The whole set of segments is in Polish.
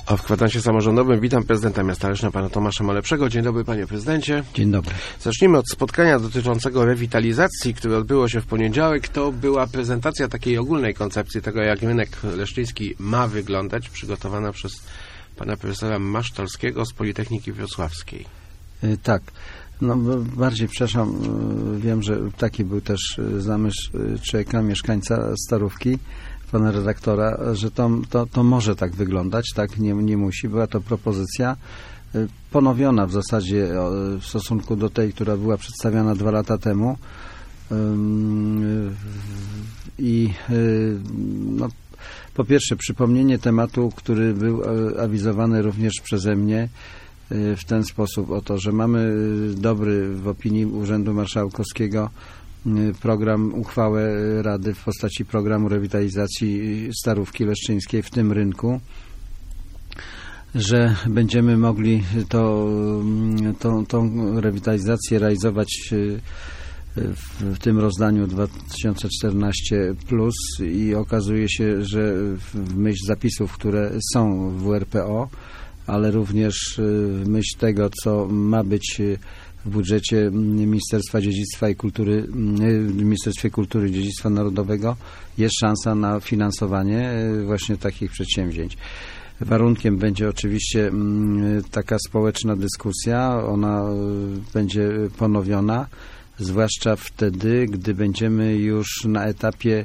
A w kwadransie samorządowym witam prezydenta miasta Leszna, pana Tomasza Malepszego. Dzień dobry, panie prezydencie. Dzień dobry. Zacznijmy od spotkania dotyczącego rewitalizacji, które odbyło się w poniedziałek. To była prezentacja takiej ogólnej koncepcji tego, jak rynek leszczyński ma wyglądać, przygotowana przez pana profesora Masztalskiego z Politechniki Wrocławskiej. Tak. No, bardziej przepraszam, wiem, że taki był też zamysł człowieka, mieszkańca Starówki, pana redaktora, że to może tak wyglądać, tak, nie musi. Była to propozycja ponowiona w zasadzie w stosunku do tej, która była przedstawiona 2 lata temu. I no, po pierwsze przypomnienie tematu, który był awizowany również przeze mnie w ten sposób, oto, że mamy dobry w opinii Urzędu Marszałkowskiego program, uchwałę Rady w postaci programu rewitalizacji Starówki Leszczyńskiej w tym rynku, że będziemy mogli tą rewitalizację realizować w tym rozdaniu 2014 plus i okazuje się, że w myśl zapisów, które są w WRPO, ale również w myśl tego, co ma być w budżecie Ministerstwa Dziedzictwa i Kultury, Ministerstwie Kultury i Dziedzictwa Narodowego, jest szansa na finansowanie właśnie takich przedsięwzięć. Warunkiem będzie oczywiście taka społeczna dyskusja, ona będzie ponowiona, zwłaszcza wtedy, gdy będziemy już na etapie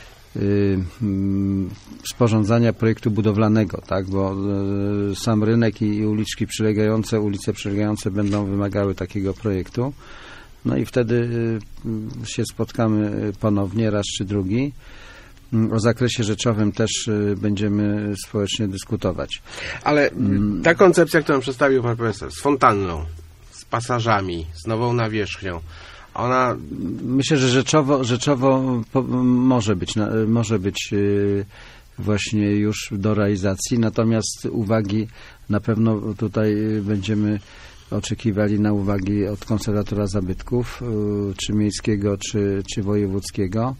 sporządzania projektu budowlanego, tak, bo sam rynek i uliczki przylegające, ulice przylegające będą wymagały takiego projektu. No i wtedy się spotkamy ponownie, raz czy drugi. O zakresie rzeczowym też będziemy społecznie dyskutować. Ale ta koncepcja, którą przedstawił pan profesor, z fontanną, z pasażami, z nową nawierzchnią, ona... Myślę, że rzeczowo może być właśnie już do realizacji, natomiast uwagi na pewno tutaj będziemy oczekiwali na uwagi od konserwatora zabytków, czy miejskiego, czy wojewódzkiego.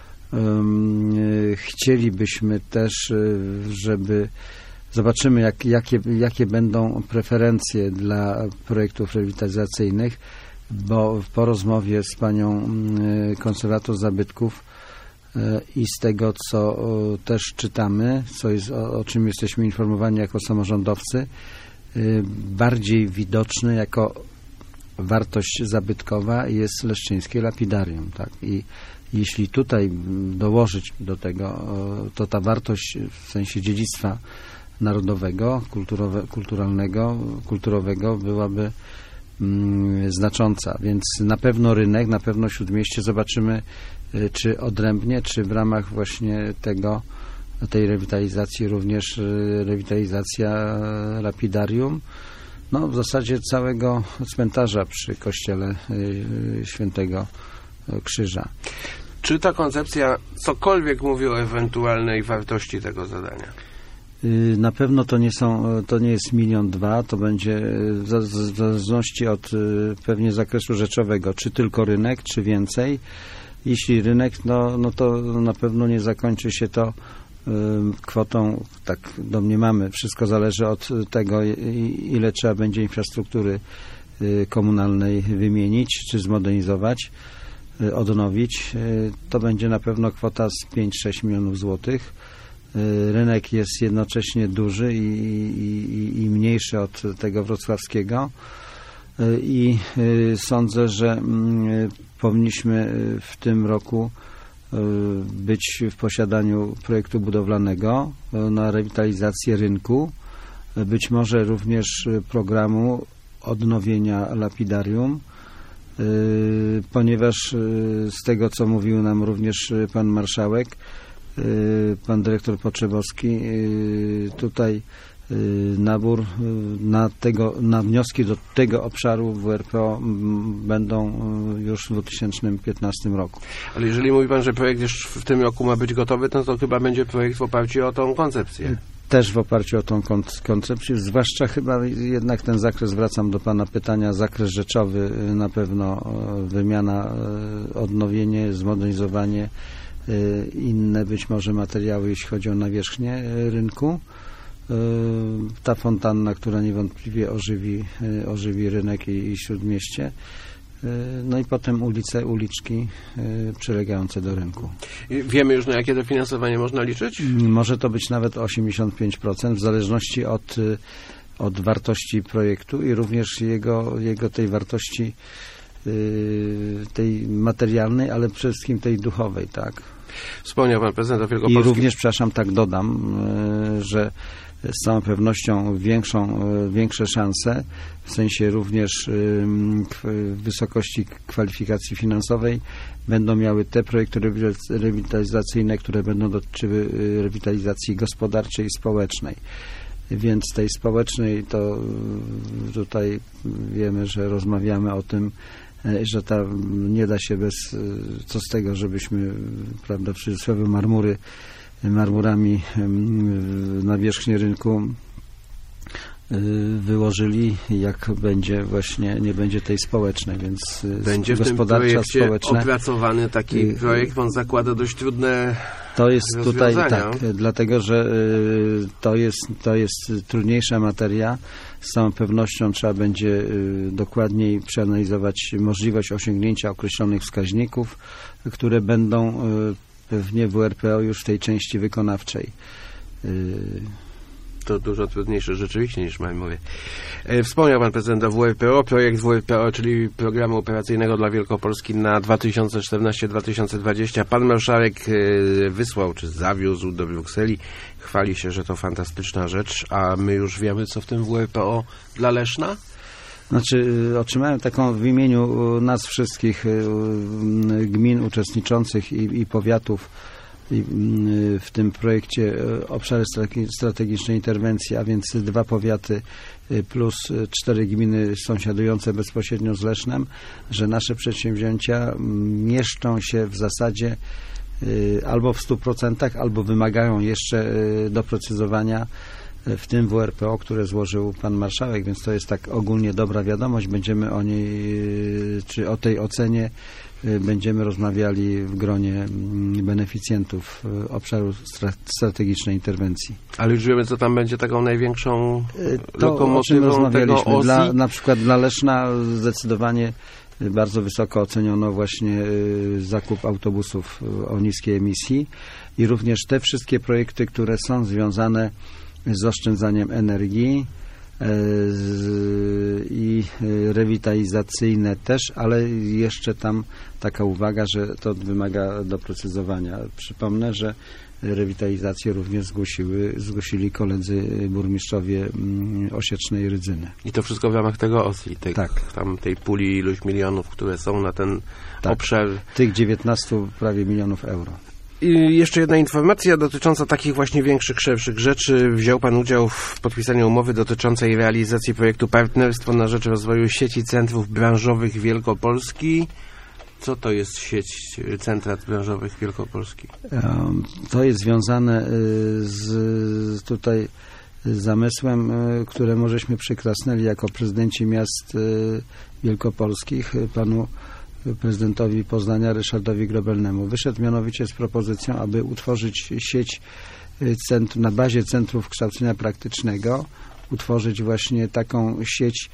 Chcielibyśmy też, żeby zobaczymy, jakie będą preferencje dla projektów rewitalizacyjnych, bo po rozmowie z panią konserwator zabytków i z tego, co też czytamy, o czym jesteśmy informowani jako samorządowcy, bardziej widoczne jako wartość zabytkowa jest leszczyńskie lapidarium. Tak? I jeśli tutaj dołożyć do tego, to ta wartość w sensie dziedzictwa narodowego, kulturowego byłaby znacząca, więc na pewno rynek, na pewno Śródmieście zobaczymy, czy odrębnie, czy w ramach właśnie tej rewitalizacji również rewitalizacja lapidarium, no w zasadzie całego cmentarza przy kościele Świętego Krzyża. Czy ta koncepcja cokolwiek mówi o ewentualnej wartości tego zadania? Na pewno to nie jest 1,2 miliona, to będzie w zależności od pewnie zakresu rzeczowego, czy tylko rynek, czy więcej. Jeśli rynek, no to na pewno nie zakończy się to kwotą, tak domniemamy, wszystko zależy od tego, ile trzeba będzie infrastruktury komunalnej wymienić, czy zmodernizować, odnowić. To będzie na pewno kwota z 5-6 milionów złotych. Rynek jest jednocześnie duży i mniejszy od tego wrocławskiego i sądzę, że powinniśmy w tym roku być w posiadaniu projektu budowlanego na rewitalizację rynku, być może również programu odnowienia lapidarium, ponieważ z tego, co mówił nam również pan marszałek, pan dyrektor Potrzebowski, tutaj nabór na wnioski do tego obszaru WRPO będą już w 2015 roku. Ale jeżeli mówi pan, że projekt już w tym roku ma być gotowy, to chyba będzie projekt w oparciu o tą koncepcję. Też w oparciu o tą koncepcję, zwłaszcza chyba jednak ten zakres, wracam do pana pytania, zakres rzeczowy na pewno, wymiana, odnowienie, zmodernizowanie, inne być może materiały, jeśli chodzi o nawierzchnię rynku. ta fontanna, która niewątpliwie ożywi rynek i śródmieście. No i potem uliczki przylegające do rynku. Wiemy już, na jakie dofinansowanie można liczyć? Może to być nawet 85%, w zależności od wartości projektu i również jego tej wartości tej materialnej, ale przede wszystkim tej duchowej, tak. Wspomniał pan prezydent o Wielkopolskim. I również, przepraszam, tak dodam, że z całą pewnością większe szanse, w sensie również wysokości kwalifikacji finansowej będą miały te projekty rewitalizacyjne, które będą dotyczyły rewitalizacji gospodarczej i społecznej. Więc tej społecznej to tutaj wiemy, że rozmawiamy o tym, że nie da się bez, co z tego, żebyśmy, prawda, w cudzysłowie marmurami na wierzchnię rynku wyłożyli, jak będzie właśnie, nie będzie tej społecznej, więc będzie w tym projekcie opracowany taki projekt, on zakłada dość trudne to jest tutaj rozwiązania. Tak, dlatego, że to jest trudniejsza materia. Z całą pewnością trzeba będzie dokładniej przeanalizować możliwość osiągnięcia określonych wskaźników, które będą pewnie w WRPO już w tej części wykonawczej. To dużo trudniejsze rzeczywiście niż mówię. Wspomniał pan prezydent o WRPO, projekt WRPO, czyli Programu Operacyjnego dla Wielkopolski na 2014-2020. Pan marszałek wysłał, czy zawiózł do Brukseli. Chwali się, że to fantastyczna rzecz, a my już wiemy, co w tym WRPO dla Leszna? Znaczy, otrzymałem taką w imieniu nas wszystkich gmin uczestniczących i powiatów w tym projekcie obszary strategicznej interwencji, a więc 2 powiaty plus 4 gminy sąsiadujące bezpośrednio z Lesznem, że nasze przedsięwzięcia mieszczą się w zasadzie albo w 100%, albo wymagają jeszcze doprecyzowania w tym WRPO, które złożył pan marszałek, więc to jest tak ogólnie dobra wiadomość. Będziemy o niej, czy o tej ocenie będziemy rozmawiali w gronie beneficjentów obszaru strategicznej interwencji. Ale już wiemy, co tam będzie taką największą lokomotywą tego OZI? Na przykład dla Leszna zdecydowanie bardzo wysoko oceniono właśnie zakup autobusów o niskiej emisji i również te wszystkie projekty, które są związane z oszczędzaniem energii i rewitalizacyjne też, ale jeszcze tam taka uwaga, że to wymaga doprecyzowania. Przypomnę, że rewitalizację również zgłosili koledzy burmistrzowie Osiecznej Rydzyny. I to wszystko w ramach tego OZI, tak. Tam tej puli iluś milionów, które są na ten obszar. Tych 19 prawie milionów euro. I jeszcze jedna informacja dotycząca takich właśnie większych, szerszych rzeczy. Wziął pan udział w podpisaniu umowy dotyczącej realizacji projektu Partnerstwo na rzecz rozwoju sieci centrów branżowych Wielkopolski. Co to jest sieć centrów branżowych Wielkopolski? To jest związane z tutaj zamysłem, któremu żeśmy przyklasnęli jako prezydenci miast wielkopolskich panu prezydentowi Poznania Ryszardowi Grobelnemu. Wyszedł mianowicie z propozycją, aby utworzyć sieć na bazie centrów kształcenia praktycznego, utworzyć właśnie taką sieć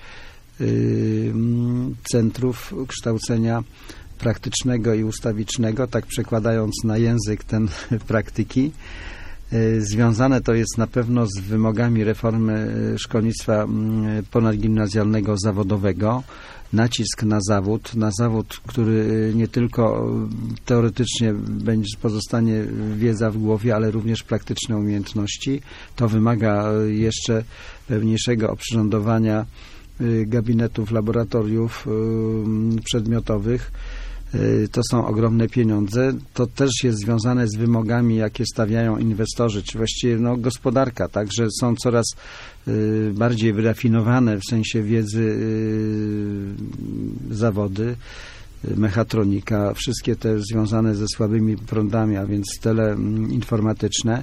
centrów kształcenia praktycznego i ustawicznego, tak przekładając na język ten praktyki. Związane to jest na pewno z wymogami reformy szkolnictwa ponadgimnazjalnego zawodowego. Nacisk na zawód, który nie tylko teoretycznie pozostanie wiedza w głowie, ale również praktyczne umiejętności. To wymaga jeszcze pewniejszego oprzyrządowania gabinetów, laboratoriów przedmiotowych. To są ogromne pieniądze. To też jest związane z wymogami, jakie stawiają inwestorzy, czy właściwie gospodarka, tak, że są coraz bardziej wyrafinowane w sensie wiedzy zawody, mechatronika, wszystkie te związane ze słabymi prądami, a więc teleinformatyczne.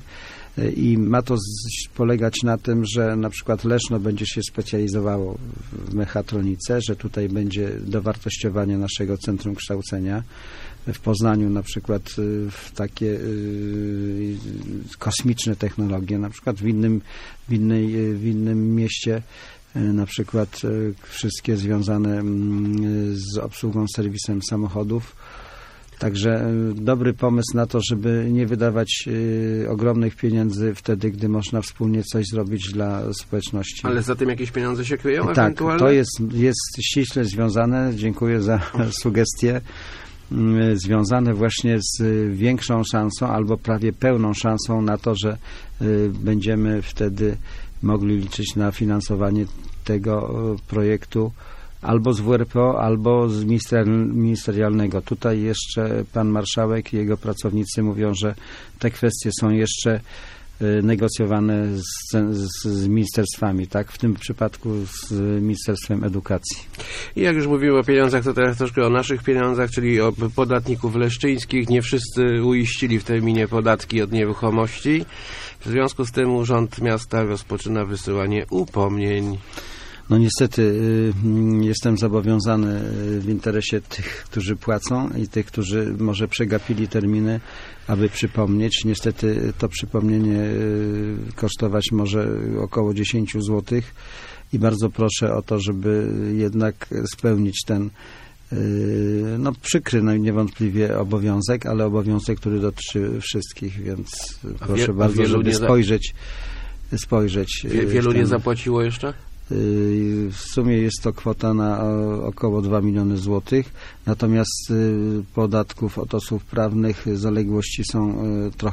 i ma to polegać na tym, że na przykład Leszno będzie się specjalizowało w mechatronice, że tutaj będzie dowartościowanie naszego centrum kształcenia. W Poznaniu na przykład w takie kosmiczne technologie, na przykład w innym mieście na przykład wszystkie związane z obsługą, serwisem samochodów. Także dobry pomysł na to, żeby nie wydawać ogromnych pieniędzy wtedy, gdy można wspólnie coś zrobić dla społeczności. Ale za tym jakieś pieniądze się kryją tak, ewentualnie? To jest ściśle związane, dziękuję za sugestię, związane właśnie z większą szansą albo prawie pełną szansą na to, że będziemy wtedy mogli liczyć na finansowanie tego projektu albo z WRPO, albo z ministerialnego. Tutaj jeszcze pan marszałek i jego pracownicy mówią, że te kwestie są jeszcze negocjowane z ministerstwami, tak? W tym przypadku z Ministerstwem Edukacji. I jak już mówimy o pieniądzach, to teraz troszkę o naszych pieniądzach, czyli o podatników leszczyńskich. Nie wszyscy uiścili w terminie podatki od nieruchomości. W związku z tym Urząd Miasta rozpoczyna wysyłanie upomnień. No niestety jestem zobowiązany w interesie tych, którzy płacą i tych, którzy może przegapili terminy, aby przypomnieć. Niestety to przypomnienie kosztować może około 10 zł i bardzo proszę o to, żeby jednak spełnić ten przykry, niewątliwie obowiązek, ale obowiązek, który dotyczy wszystkich, więc proszę bardzo, żeby spojrzeć. Wielu nie zapłaciło jeszcze? W sumie jest to kwota na około 2 miliony złotych, natomiast podatków od osób prawnych zaległości są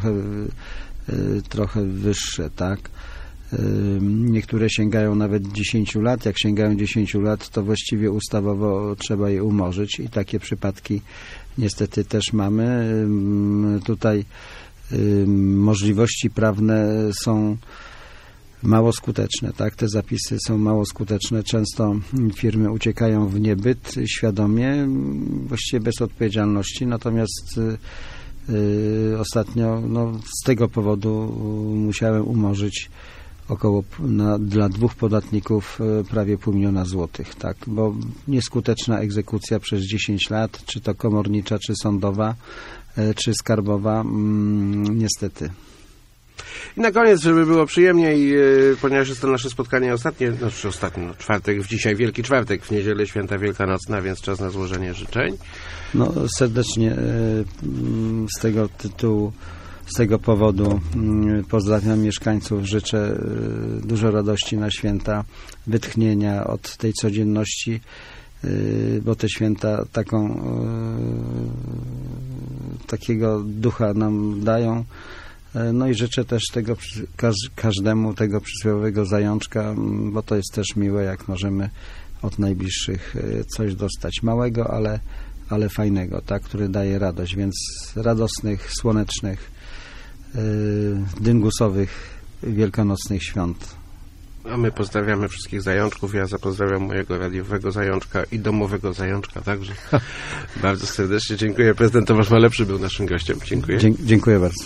trochę wyższe, tak? Niektóre sięgają nawet 10 lat. Jak sięgają 10 lat, to właściwie ustawowo trzeba je umorzyć i takie przypadki niestety też mamy. Tutaj możliwości prawne są mało skuteczne, tak? Te zapisy są mało skuteczne. Często firmy uciekają w niebyt świadomie, właściwie bez odpowiedzialności, natomiast ostatnio z tego powodu musiałem umorzyć dla 2 podatników prawie 500 000 złotych, tak? Bo nieskuteczna egzekucja przez 10 lat, czy to komornicza, czy sądowa, czy skarbowa, niestety. I na koniec, żeby było przyjemniej, ponieważ jest to nasze spotkanie ostatnie, czwartek, dzisiaj Wielki Czwartek, w niedzielę Święta Wielkanocna, więc czas na złożenie życzeń. Serdecznie z tego tytułu, z tego powodu pozdrawiam mieszkańców, życzę dużo radości na święta, wytchnienia od tej codzienności, bo te święta takiego ducha nam dają. I życzę też każdemu tego przysłowiowego zajączka, bo to jest też miłe, jak możemy od najbliższych coś dostać małego, ale fajnego, tak, który daje radość, więc radosnych, słonecznych, dyngusowych, wielkanocnych świąt. A my pozdrawiamy wszystkich zajączków. Ja pozdrawiam mojego radiowego zajączka i domowego zajączka także. Bardzo serdecznie dziękuję. Prezydent Tomasz Malepszy był naszym gościem. Dziękuję. Dziękuję bardzo.